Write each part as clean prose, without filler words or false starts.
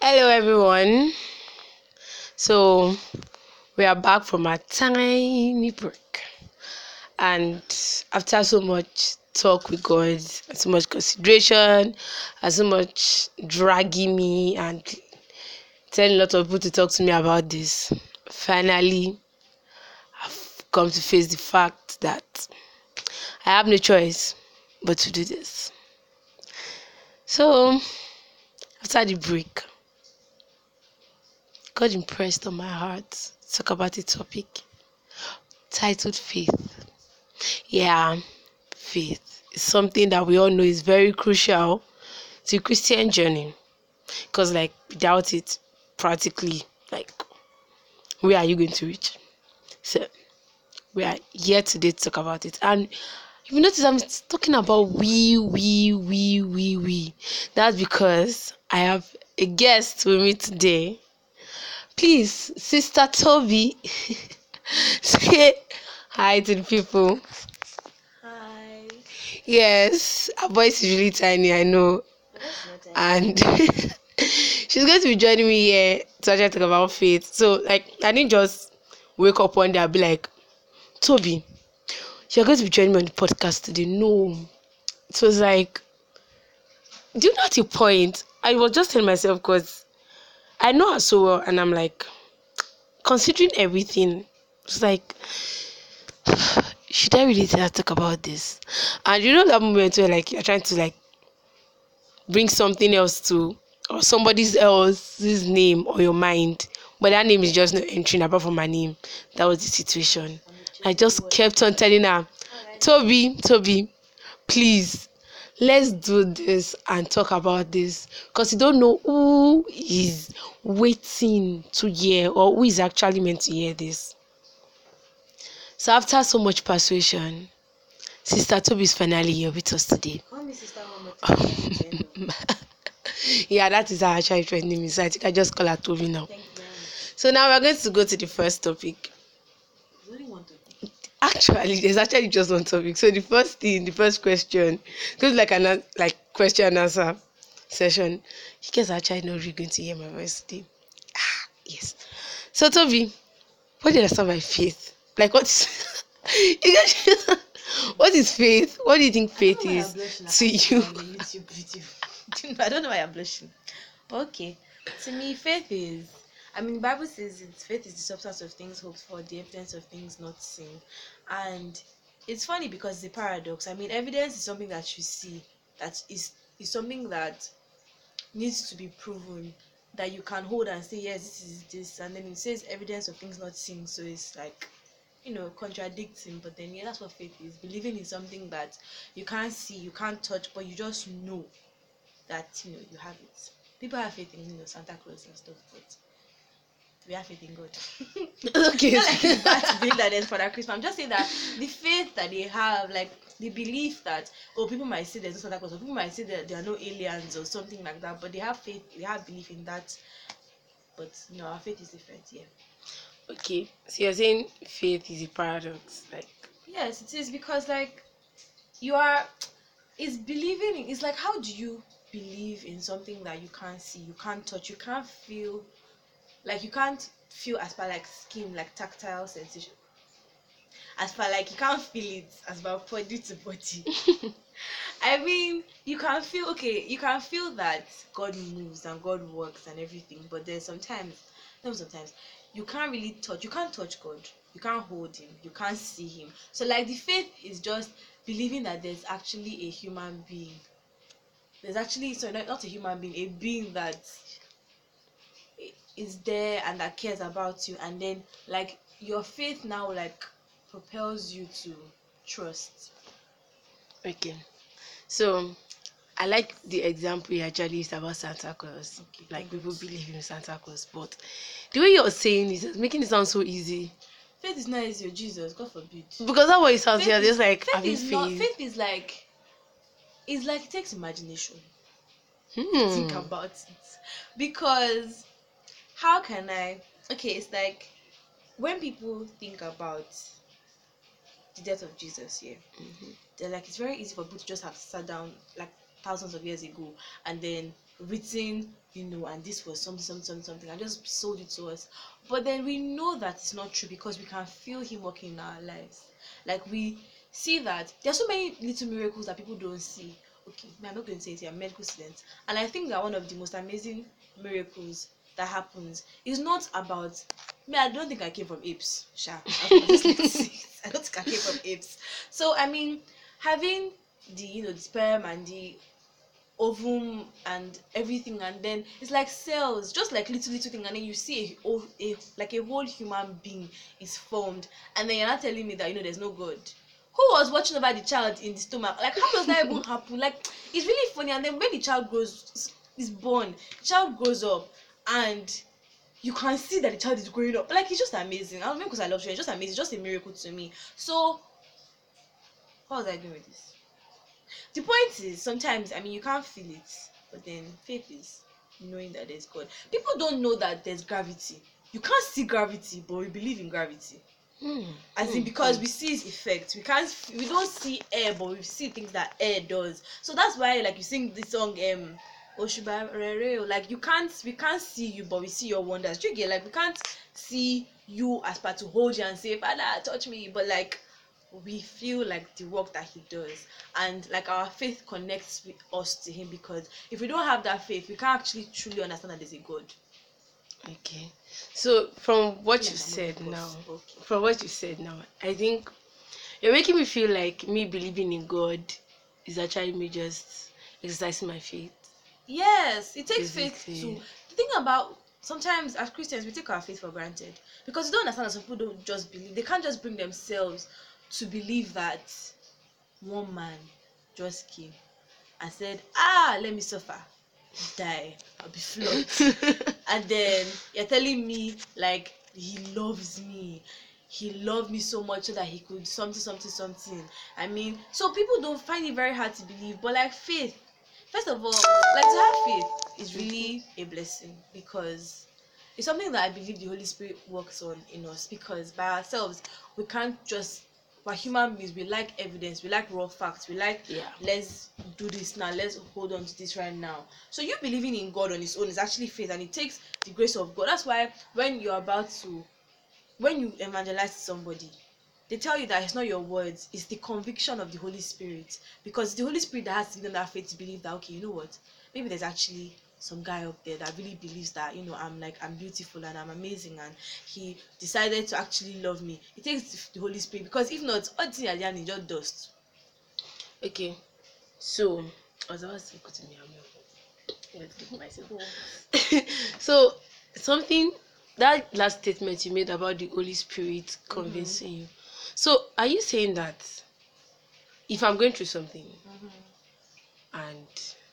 Hello, everyone. So, we are back from a tiny break, and after so much talk with God, and so much consideration, and so much dragging me and telling a lot of people to talk to me about this, finally, I've come to face the fact that I have no choice but to do this. So, after the break, God impressed on my heart to talk about a topic titled faith. Yeah, faith is something that we all know is very crucial to Christian journey. Because without it, practically, like where are you going to reach? So we are here today to talk about it. And if you notice, I'm talking about we. That's because I have a guest with me today. Please, Sister Toby, say hi to the people. Hi. Yes, her voice is really tiny, I know. And she's going to be joining me here to actually talk about faith. So, I didn't just wake up one day and be like, Toby, you're going to be joining me on the podcast today. No. It was like, do you know at a point? I was just telling myself because I know her so well, and I'm like, considering everything, it's like, should I really tell her to talk about this? And you know that moment where you're trying to bring something else to or somebody else's name or your mind, but that name is just not entering apart from my name. That was the situation. I just kept on telling her, Toby, please, let's do this and talk about this because you don't know who is waiting to hear or who is actually meant to hear this. So after so much persuasion, Sister Toby is finally here with us today. Call me sister one more time. Yeah, that is how actually trending me. So I think I just call her Toby now. Thank you very much. So now we're going to go to the first topic. There's only one topic. Actually, there's actually just one topic. So the first question, goes like question and answer session. You guys are actually not really going to hear my voice today. Yes. So Toby, what did I start by faith? Like what is you guys what is faith? What do you think faith is to you? YouTube video. I don't know why I'm blushing. Okay. To me, faith is. The Bible says faith is the substance of things hoped for, the evidence of things not seen. And it's funny because it's a paradox. Evidence is something that you see, that is something that needs to be proven, that you can hold and say yes, this is this, and then it says evidence of things not seen, so it's like contradicting. But then yeah, that's what faith is: believing in something that you can't see, you can't touch, but you just know that you have it. People have faith in Santa Claus and stuff, but we have faith in God. Okay. Not like it's bad to believe that there's Father Christmas. I'm just saying that the faith that they have, like the belief that people might say there's no Santa Claus, or people might say that there are no aliens or something like that, but they have faith, they have belief in that. But no, our faith is different. Yeah. Okay. So you're saying faith is a paradox. Yes, it is, because you are. It's believing. It's like, how do you believe in something that you can't see, you can't touch, you can't feel? Like you can't feel as per like skin, like tactile sensation. As per like you can't feel it as per body to body. You can feel, okay, you can feel that God moves and God works and everything, but there's sometimes you can't really touch. You can't touch God. You can't hold him. You can't see him. So like the faith is just believing that there's actually a human being. There's actually, so not a human being, a being that is there and that cares about you, and then like your faith now like propels you to trust. Okay. So I like the example you actually used about Santa Claus. Okay, Like thank people God. believe in Santa Claus, but the way you're saying it is making it sound so easy. Faith is not easy, oh Jesus, God forbid. Because that way it sounds, Faith you're is just like faith having is not faith. faith is like, it's like it takes imagination to think Hmm. about it. Because how can I, okay, it's like when people think about the death of Jesus here, they're like, it's very easy for people to just have sat down like thousands of years ago and then written and this was something, something, something, something, and just sold it to us. But then we know that it's not true because we can feel him working in our lives. Like we see that there are so many little miracles that people don't see. Okay, I'm not going to say it here, I'm a medical student. And I think that one of the most amazing miracles that happens is not about me. I don't think I came from apes. Sha. I don't think I came from apes. So I mean, having the sperm and the ovum and everything, and then it's like cells, just like little thing, and then you see like a whole human being is formed, and then you're not telling me that there's no God. Who was watching over the child in the stomach? Like, how does that even happen? Like, it's really funny. And then when the child is born, the child grows up, and you can see that the child is growing up. Like, it's just amazing. I don't know, because I love children. It's just amazing. It's just a miracle to me. So how was I doing with this? The point is, sometimes, I mean, you can't feel it, but then faith is knowing that there's God. People don't know that there's gravity. You can't see gravity, but we believe in gravity. As in, because we see its effects. We don't see air, but we see things that air does. So that's why, like, you sing the song Oshuba Rere, like, we can't see you, but we see your wonders. Do you get? Like, we can't see you as part to hold you and say, Father, touch me, but like, we feel like the work that he does, and like our faith connects with us to him, because if we don't have that faith, we can't actually truly understand that there's a God. Okay. So from what Yeah, you said now, okay. I think you're making me feel like me believing in God is actually me just exercising my faith. Yes, it takes faith Basically. to the thing about sometimes as Christians we take our faith for granted, because you don't understand that some people don't just believe. They can't just bring themselves to believe that one man just came and said, let me suffer, die, I'll be flogged. And then you're telling me like he loves me. He loved me so much so that he could something, something, something. I mean, so people don't find it very hard to believe, but like faith, first of all, like to have faith is really a blessing, because it's something that I believe the Holy Spirit works on in us, because by ourselves we can't just, we're human beings, we like evidence, we like raw facts, we like, let's do this now, let's hold on to this right now. So you believing in God on its own is actually faith, and it takes the grace of God. That's why when you evangelize somebody, they tell you that it's not your words, it's the conviction of the Holy Spirit, because it's the Holy Spirit that has to give them that faith to believe that, okay, you know what, maybe there's actually some guy up there that really believes that I'm beautiful and I'm amazing, and he decided to actually love me. It takes the Holy Spirit, because if not, all things are just dust. Okay. So I was about to go to me. Let's get myself. So something, that last statement you made about the Holy Spirit convincing you. So are you saying that if I'm going through something and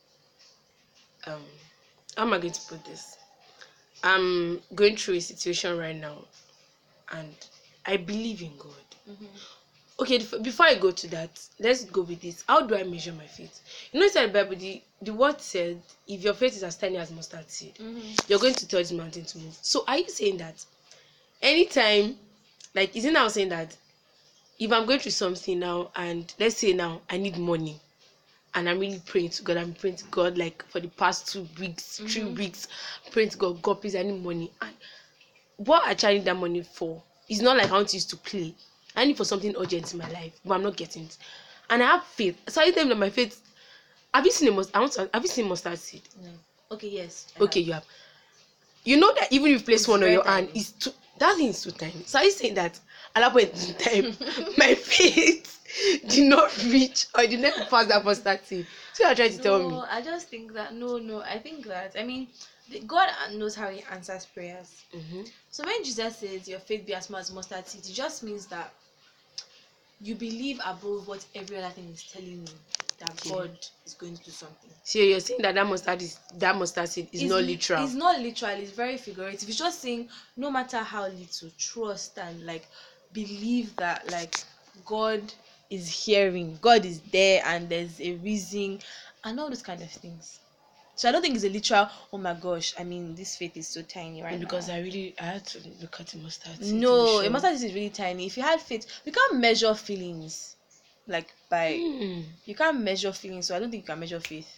how am I going to put this? I'm going through a situation right now and I believe in God. Okay, before I go to that, let's go with this. How do I measure my faith? Inside the Bible, the word said, if your faith is as tiny as mustard seed, you're going to tell this mountain to move. So are you saying that anytime, like, isn't I saying that if I'm going through something now, and let's say now I need money, and I'm really praying to God, I'm praying to God like for the past 2 weeks, 3 weeks, praying to God, God, please, I need money. And what I actually need that money for, it's not like I want to use to play. I need for something urgent in my life, but I'm not getting it. And I have faith. So I tell them that my faith. Have you seen have you seen mustard seed? No. Okay, yes. Okay, you have. You know that even if you place one on your hand, it's that thing is too tiny. So are you saying that at that point in time, my faith did not reach or did not pass that mustard seed? So you're trying to tell me? I just think that no. I think that, I mean, God knows how He answers prayers. So when Jesus says your faith be as small as mustard seed, it just means that you believe above what every other thing is telling you that God is going to do something. So you're saying that that mustard seed is not literal. It's not literal. It's very figurative. It's just saying no matter how little, trust and like believe that like God is hearing, God is there, and there's a reason, and all those kind of things. So I don't think it's a literal, oh my gosh, I mean, this faith is so tiny right because now. I had to look at the mustard seed. No, a mustard seed is really tiny. If you had faith, we can't measure feelings like by you can't measure feelings, so I don't think you can measure faith.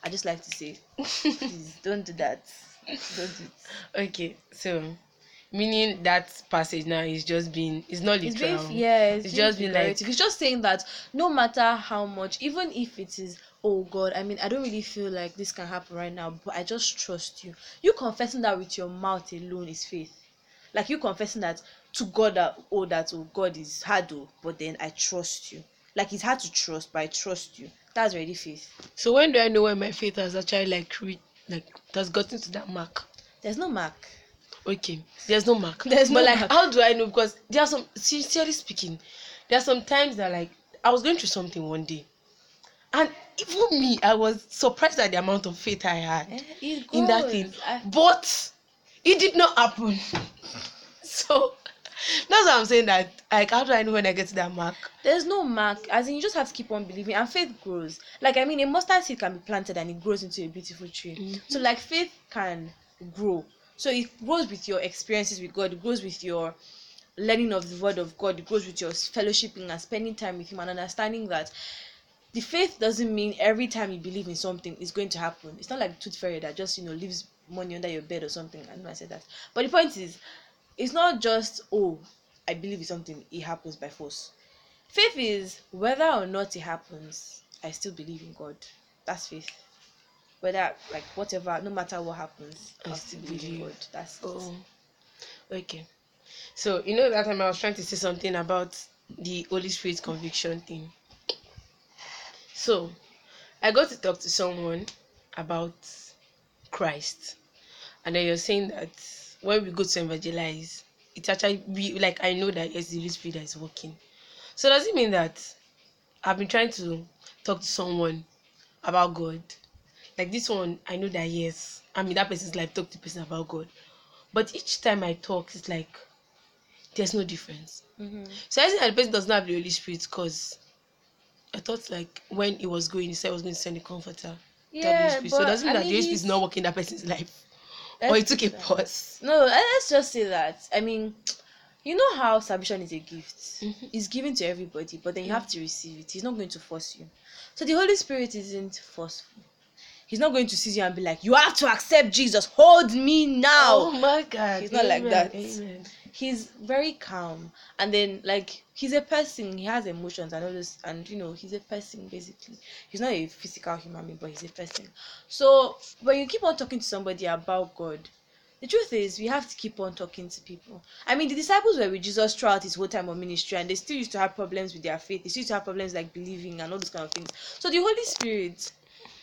I just like to say, please don't do that. Don't do it. Okay, so meaning that passage now is just being, it's not It's being, literal. yeah, it's It's being just been like, figurative. It's just saying that no matter how much, even if it is, oh God, I mean, I don't really feel like this can happen right now, but I just trust you. You confessing that with your mouth alone is faith. Like you confessing that to God, that oh God is hard, oh, but then I trust you. Like it's hard to trust, but I trust you. That's already faith. so when do I know when my faith has actually like has gotten to that mark? There's no mark. Okay, there's no mark. There's But no like, mark. how do I know? Because there are some, sincerely speaking, there are some times that like I was going through something one day, and even me, I was surprised at the amount of faith I had It in that thing, goes. but it did not happen. So that's why I'm saying that. Like, how do I know when I get to that mark? There's no mark, as in you just have to keep on believing, and faith grows. Like I mean, a mustard seed can be planted and it grows into a beautiful tree. So Mm-hmm. like faith can grow. So it grows with your experiences with God. It grows with your learning of the word of God. It grows with your fellowshipping and spending time with Him and understanding that the faith doesn't mean every time you believe in something it's going to happen. It's not like tooth fairy that just leaves money under your bed or something. I know I said that, but the point is, it's not just oh I believe in something it happens by force. Faith is whether or not it happens, I still believe in God. That's faith. Whether like whatever, no matter what happens, I I'll still still believe in believe. God. That's it. Oh, okay. So that time I was trying to say something about the Holy Spirit conviction thing. So I got to talk to someone about Christ, and then you're saying that when we go to evangelize, it's actually we like I know that yes, the Holy Spirit that is working. So does it mean that I've been trying to talk to someone about God? Like this one, I know that yes, I mean that person's life talk to the person about God, but each time I talk, it's like there's no difference. Mm-hmm. So I think that the person does not have the Holy Spirit because I thought like when he was going, he said he was going to send a comforter. That Holy Yeah, Spirit. So but doesn't mean I that mean, the Holy Spirit is not he's. working in that person's life, or Let's he took put a it like that. pause. No, let's just say that. I mean, you know how salvation is a gift. Mm-hmm. It's given to everybody, but then you Yeah. have to receive it. He's not going to force you. So the Holy Spirit isn't forceful. He's not going to see you and be like, you have to accept Jesus. Hold me now. Oh my God! He's not like Amen. that. Amen. He's very calm, and then like he's a person. He has emotions and all this, and he's a person basically. He's not a physical human being, but he's a person. So when you keep on talking to somebody about God, the truth is we have to keep on talking to people. I mean, the disciples were with Jesus throughout his whole time of ministry, and they still used to have problems with their faith. They still used to have problems like believing and all those kind of things. So the Holy Spirit,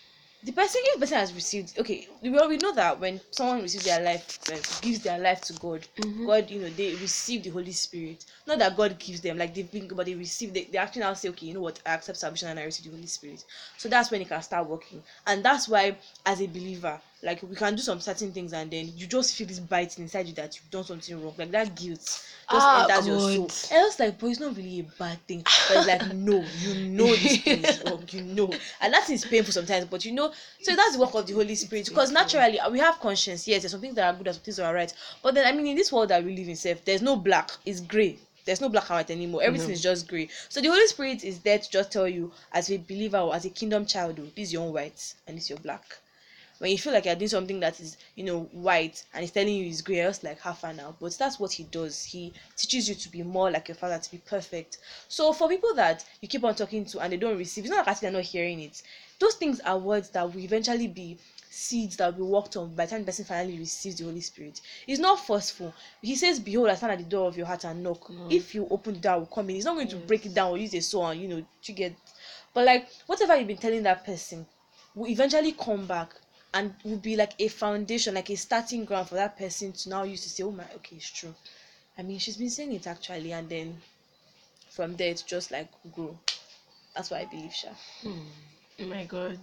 if the person has received, okay, we know that when someone receives their life, gives their life to God, Mm-hmm. God, they receive the Holy Spirit. Not that God gives them, like they've been, but they receive, they actually now say, okay, you know what, I accept salvation and I receive the Holy Spirit. So that's when it can start working. And that's why, as a believer, like we can do some certain things and then you just feel this biting inside you that you've done something wrong. Like that guilt just Ah, enters your soul. God. And it's like, but it's not really a bad thing. But it's like, no, this thing is wrong, And that is painful sometimes, but so that's the work of the Holy Spirit. It's Because painful. naturally we have conscience. Yes, there's some things that are good, there's some things that are right. But then I mean in this world that we live in self, there's no black, it's grey. There's no black and white anymore. Everything No. is just grey. So the Holy Spirit is there to just tell you, as a believer or as a kingdom child, oh, this is your own white and this is your black. When you feel like you're doing something that is white and he's telling you it's grey, just like half an hour, but that's what he does. He teaches you to be more like your father, to be perfect. So for people that you keep on talking to and they don't receive, it's not like they're not hearing it. Those things are words that will eventually be seeds that will be worked on by the time the person finally receives the Holy Spirit. It's not forceful. He says, behold, I stand at the door of your heart and knock. If you open the door, I will come in. He's not going to break it down or use a saw and to get. But like whatever you've been telling that person will eventually come back and will be like a foundation, like a starting ground for that person to now use to say, oh my, okay, it's true. I mean, she's been saying it actually, and then from there it's just like grow. That's what I believe, Sha. Oh my God.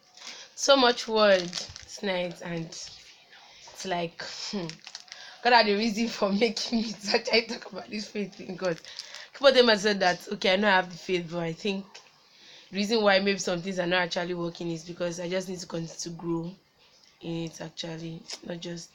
So much word tonight, and it's like God had a reason for making me to actually talk about this faith thing. Because people them have said that okay, I know I have the faith, but I think the reason why maybe some things are not actually working is because I just need to continue to grow in it actually, not just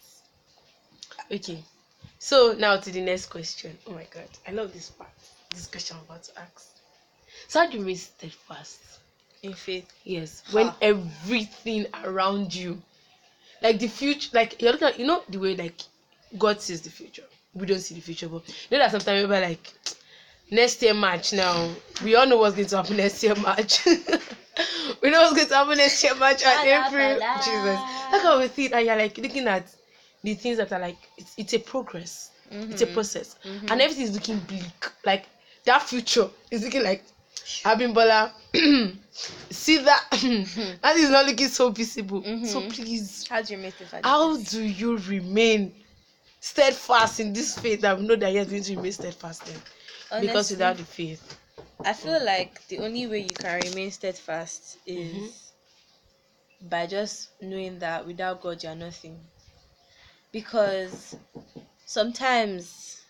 okay. So now to the next question. Oh my God, I love this part. This question I'm about to ask. So how do you remain steadfast? In faith. Yes, when everything around you, like the future, like you're looking at, the way like God sees the future. We don't see the future, but that sometimes we're like, next year March now. We all know what's going to happen next year March. We know what's going to happen next year March and April. Jesus. That's how we see it, and you're like looking at the things that are like it's a progress. It's a process. And everything is looking bleak. Like that future is looking like Abimbola. See that that is not looking so visible. So please, How do you make it? how do you remain steadfast in this faith that we know that you're going to remain steadfast in? Because Honestly, without the faith, I feel like the only way you can remain steadfast is by just knowing that without God you're nothing. Because sometimes,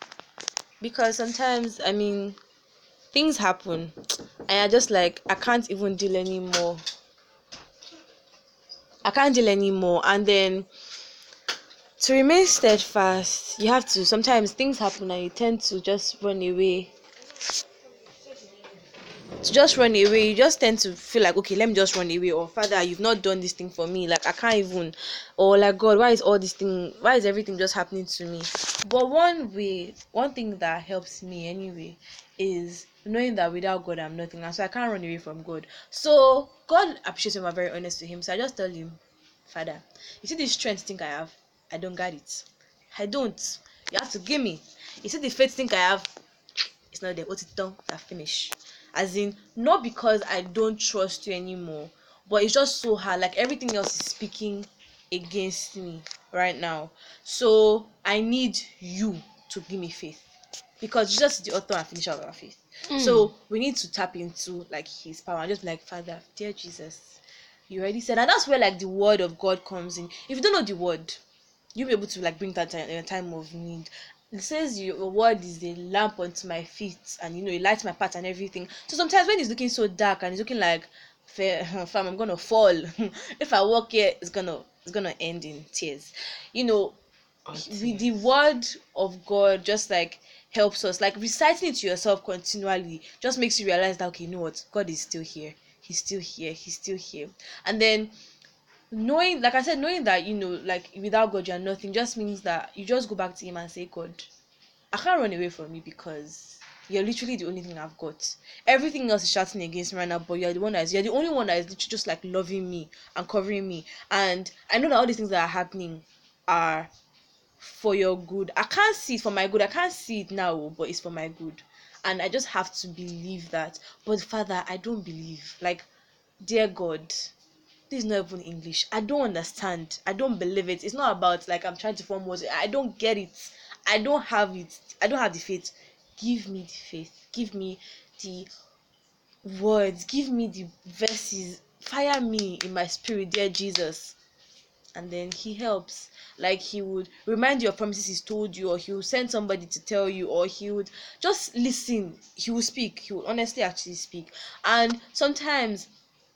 I mean, things happen, and I just like I can't even deal anymore. And then to remain steadfast, you have to. Sometimes things happen, and you tend to just run away. You just tend to feel like, okay, let me just run away, or Father, you've not done this thing for me, like I can't even, or like, God, why is everything just happening to me? But one thing that helps me anyway is knowing that without God I'm nothing, and so I can't run away from God. So God appreciates when we're very honest to him. So I just tell him, Father, you see this strength thing I have, I don't got it. I don't. You have to give me. You see the faith thing I have, it's not there. What it's done, I finish. As in, not because I don't trust you anymore, but it's just so hard. Like everything else is speaking against me right now. So I need you to give me faith, because Jesus is the author and finisher of our faith. So we need to tap into like his power and just be like, Father, dear Jesus, you already said, and that's where like the word of God comes in. If you don't know the word, you'll be able to like bring that time in a time of need. It says your word is a lamp unto my feet, and it lights my path and everything. So sometimes when it's looking so dark and it's looking like fam, I'm gonna fall. If I walk here, it's gonna end in tears. With the word of God just like helps us, like reciting it to yourself continually just makes you realize that, okay, you know what, God is still here, he's still here. And then knowing, like I said, knowing that like without God you're nothing just means that you just go back to him and say, God, I can't run away from you, because you're literally the only thing I've got. Everything else is shouting against me right now, but you're the only one that is literally just like loving me and covering me. And I know that all these things that are happening are for your good. I can't see it for my good. I can't see it now, but it's for my good. And I just have to believe that. But Father, I don't believe. Like, dear God, this is not even English. I don't understand. I don't believe it. It's not about like I'm trying to form words. I don't get it. I don't have it. I don't have the faith. Give me the faith. Give me the words. Give me the verses. Fire me in my spirit, dear Jesus. And then he helps. Like, he would remind you of promises he's told you, or he will send somebody to tell you, or he would just listen. He will speak. He will honestly actually speak. And sometimes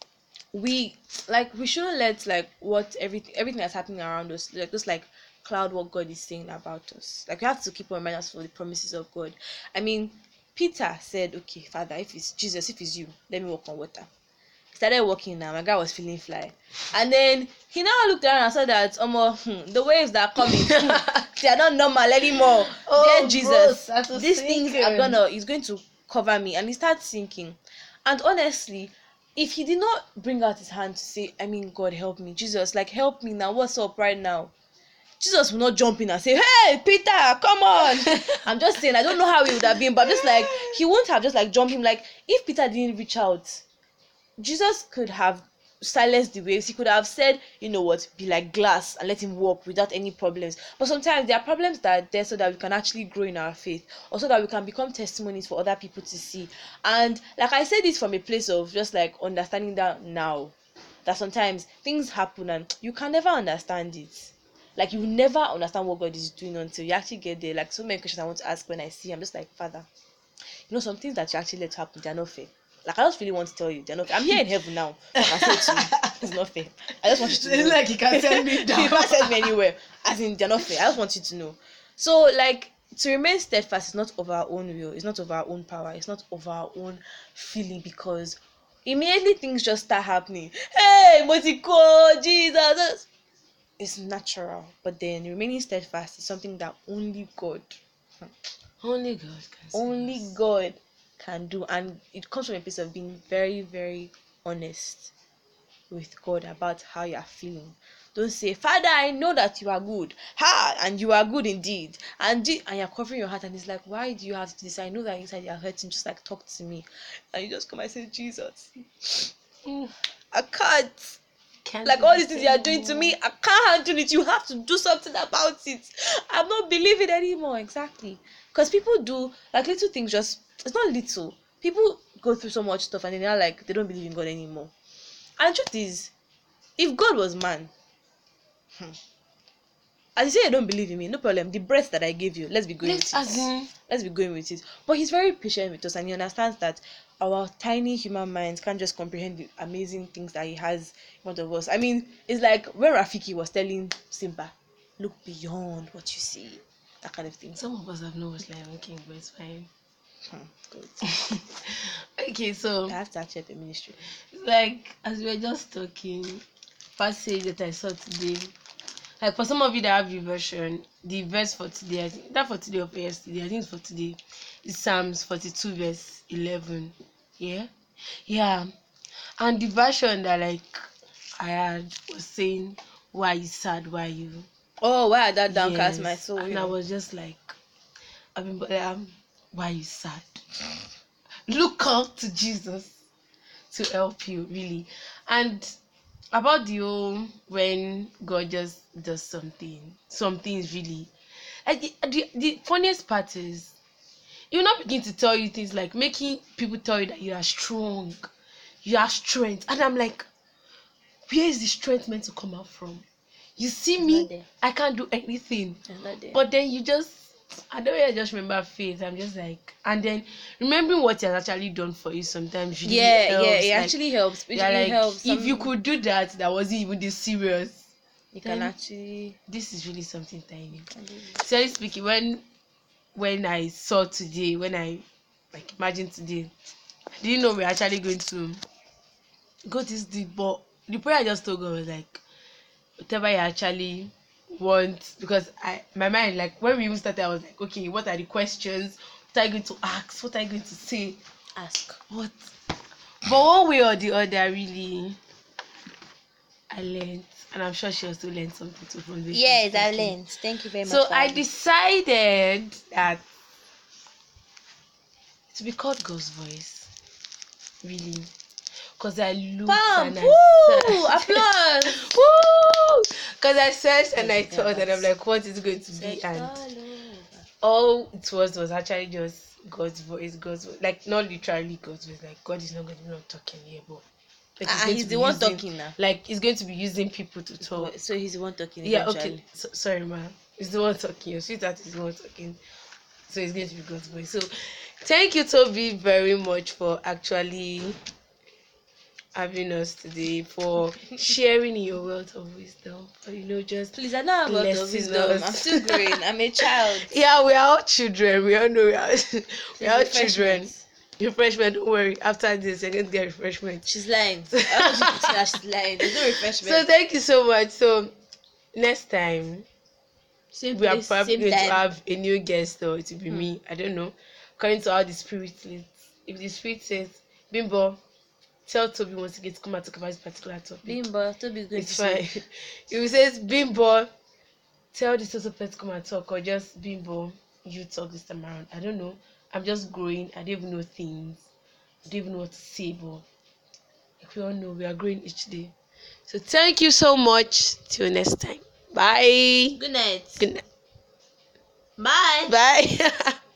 we shouldn't let like what everything that's happening around us like just like cloud what God is saying about us. Like, we have to keep on reminding us for the promises of God. I mean, Peter said, okay, Father, if it's Jesus, if it's you, let me walk on water. He started walking now. My guy was feeling fly. And then he now looked around and saw that the waves that are coming, they are not normal anymore. Dear Jesus, these things he's going to cover me. And he started sinking. And honestly, if he did not bring out his hand to say, I mean, God, help me, Jesus, like, help me now, what's up right now? Jesus will not jump in and say, hey, Peter, come on. I'm just saying, I don't know how he would have been, but just like, he wouldn't have just like jumped him. Like, if Peter didn't reach out, Jesus could have silenced the waves. He could have said, you know what, be like glass and let him walk without any problems. But sometimes there are problems that are there so that we can actually grow in our faith, or so that we can become testimonies for other people to see. And like I say this from a place of just like understanding that now, that sometimes things happen and you can never understand it. Like, you never understand what God is doing until you actually get there. Like, so many questions I want to ask when I see, I'm just like, Father, some things that you actually let happen, they're not fair. Like, I just really want to tell you, they're not fair. I'm here in heaven now. I can say to you, it's not fair. I just want you to know. It's like you can send me down. You can't send me anywhere. As in, they're not fair. I just want you to know. So, like, to remain steadfast is not of our own will. It's not of our own power. It's not of our own feeling, because immediately things just start happening. Hey, Motiko, Jesus. It's natural, but then remaining steadfast is something that only God, Only God can save only us. God can do, and it comes from a place of being very, very honest with God about how you are feeling. Don't say, Father, I know that you are good. Ha! And you are good indeed. And you're covering your heart, and it's like, why do you have to do this? I know that inside you're hurting. Just like talk to me. And you just come and say, Jesus, Mm, I can't. can't Like do all these this things you are doing to me, anymore. I can't handle it. You have to do something about it. I'm not believing anymore. Exactly. Because people do like little things, just it's not little. People go through so much stuff and then they're like they don't believe in God anymore. And the truth is, if God was man, as you say you don't believe in me, no problem. The breath that I gave you, let's be going Let's with as it. in Let's be going with it. But he's very patient with us and he understands that our tiny human minds can't just comprehend the amazing things that he has in front of us. I mean, it's like when Rafiki was telling Simba, look beyond what you see. That kind of thing. some of us have not watched Lion King, but it's fine. Good. Okay, so I have to actually the ministry. like as we were just talking, passage that I saw today. Like for some of you that have the version, the verse for today, I think that for today or for yesterday, I think it's for today, is Psalms 42 verse 11. Yeah, yeah. And the version that like I had was saying, "Why you sad? Why you?" Oh, why that downcast my Yes, soul, and I was just like, I mean, but why you sad? Look up to Jesus to help you, really. And about the whole when God just does some things really. And the funniest part is you not begin to tell you things like making people tell you that you are strong, you have strength, and I'm like, where is the strength meant to come out from? You see It's not me, there. I can't do anything, It's not there. but then you just I don't really just remember faith. I'm just like, and then remembering what he has actually done for you sometimes really Yeah, helps. it Like, actually helps. yeah, It like helps. if you could do that, that wasn't even this serious. You can Then actually this is really something tiny. handle it. Seriously speaking, when I saw today, when I like imagine today, I didn't know we're actually going to go this deep, but the prayer I just told God was like, whatever you actually want, because I my mind like when we even started, I was like, okay, what are the questions? What are you going to ask? What are you going to say? Ask. What? But one way or the other, really, I learned, and I'm sure she also learned something too from this. Yes, I learned. Thank you very much So for I having. decided that to be called God's voice, really, because I looked Pump! and I Woo! searched. Applause! Woo! Because I searched and Let's I be there, thought, and I'm boss. like, what is it going to be? Searched And all over. all it was actually just God's voice, God's voice. Like not literally God's voice. Like God is not going to be not talking here, but like he's going to He's be the one using, talking now. like he's going to be using people to talk. So he's the one talking Yeah, okay. eventually. So, sorry, ma. He's the one talking. Your sweetheart is the one talking. So it's going to be God's voice. So thank you, Toby, very much for actually having us today, for sharing your wealth of wisdom, for just Please, I don't have a lot of blessing wisdom. I'm us. still growing. I'm a child. Yeah, we are all children. We all know we Please, are all children. refreshments. Refreshment, don't worry. After this, you're going to get refreshment. She's lying. I was just putting her, she's lying. There's no refreshment. So thank you so much. So next time Same we are place, probably same going to time. have a new guest, or it will be Hmm. me. I don't know. According to how the spirit leads. If the spirit says, Bimbo, tell Toby once again to come and talk about this particular topic. Bimbo, Toby is going It's to fine. say. If he says, Bimbo, tell this other person to come and talk, or just Bimbo, you talk this time around. I don't know. I'm just growing. I don't even know things. I don't even know what to say, but like we all know, we are growing each day. So thank you so much. Till next time. Bye. Good night. Good night. Bye. Bye.